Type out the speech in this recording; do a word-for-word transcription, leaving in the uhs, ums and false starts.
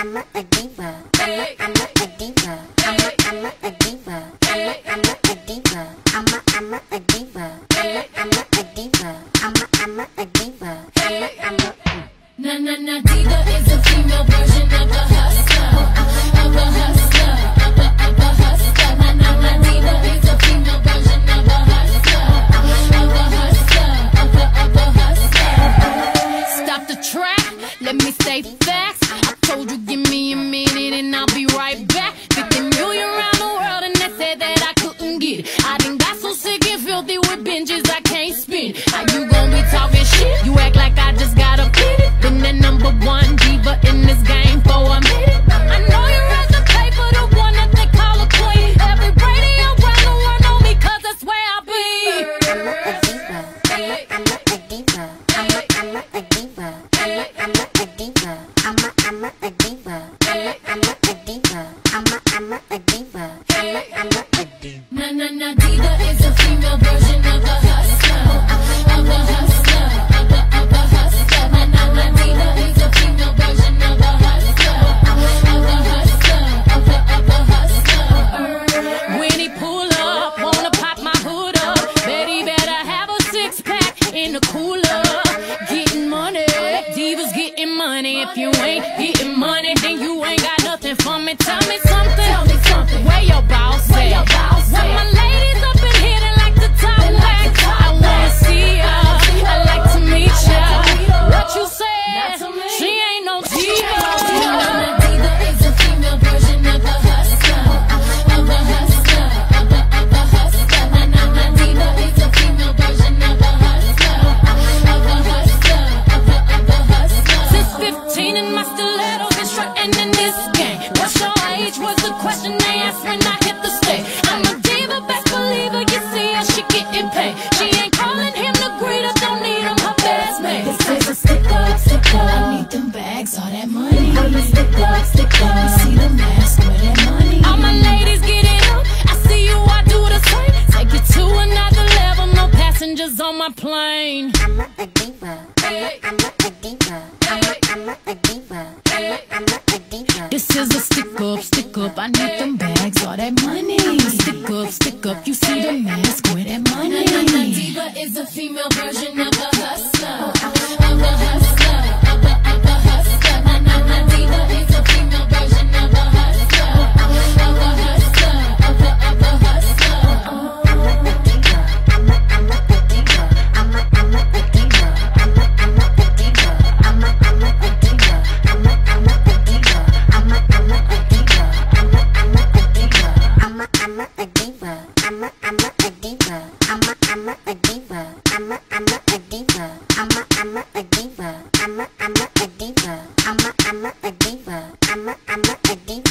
I'm a, a diva. I'm a, I'm a, a diva. I'm a, I'm a, a diva. I'm a, I'm a, a diva. I'm a, I'm a, a diva. I'm a, I'm a, a diva. I'm a, I'm a, a diva. I'm a, I'm a. Na na na, diva is a female version of a hustler, of a hustler, of a of a hustler. Na na na, diva is a female version of a hustler, of a hustler, of a of a hustler. Stop the track, let me say facts. I told you give me a minute and I'll be right back. Fifty million around the world and they said that I couldn't get it. I done got so sick and filthy with binges I can't spin. How you gon' be talking shit? You act like I just got a pity. Been the number one diva in this game for a minute. I know you read the paper, the one that they call a queen. Every radio around the world know me cause that's where I be. I'm a, a diva. I'm a, I'm a, a diva. I'm a, I'm a, a diva. I'm a, I'm a, a diva. I'm a, I'm a, a diva. I'm a, I'm a, a diva. I'm a, I'm a, a diva. I'm a, I'm a, a diva. Na na na, diva is a female version of a hustler, of a hustler, of a of a hustler. Na na na, diva is a female version of a hustler, of a hustler, of a of a hustler. When he pull up, wanna pop my hood up. Betty better have a six pack in the cooler. Getting money, divas getting money. If you ain't getting money, then you ain't got nothing for me. Tell me something. Tell me something. Where your boss at? Where your boss at? When my ladies up in here, they like to talk back. I wanna see ya. I like to meet ya. What you said? She ain't no diva. Diva is a female version of a hustler, of a hustler, of a of a hustler. Na na na, diva is a female version of a hustler, of a hustler, of a of a hustler. Since fifteen in my stilettos and strutting in this game. What's your age was the question they asked when I hit the stage. I'm a diva, best believer, you see her, she getting paid. She ain't calling him the greeter, don't need him, her best mate. This is a stick up, stick up, I need them bags, all that money. I'm a stick up, stick up, you see the mask, where that money. All my ladies get it up, I see you, I do the same. Take it to another level, no passengers on my plane. I'm a, a diva. I'm a, I'm a, a diva. I'm a, I'm a, a diva. I'm a, I'm a, a diva. This is a stick up, stick up, I need them bags, all that money. Stick up, stick up, you see the mask, where that money. Na, na, na, diva is a female version of a hustler, of a hustler, of a of a hustler. Na na na, diva is a female version of a hustler, of a hustler, of a of a hustler. I'm a, a diva. I'm a, I'm a, a diva. I'm a, I'm a, a diva. I'm a, I'm a, a diva. I'm a, I'm a, a diva. I'm a, I'm a, a diva. I'm a, I'm a, a diva. I'm a, I'm a, a diva. I'm a, I'm a, a diva. I'm a, I'm a, a diva. I'm a, I'm a, a diva. I'm a, I'm a, a diva. I'm a, I'm a, a diva. I'm a, I'm a, a diva. I'm a, I'm a, a diva. I'm a, I'm a, a diva.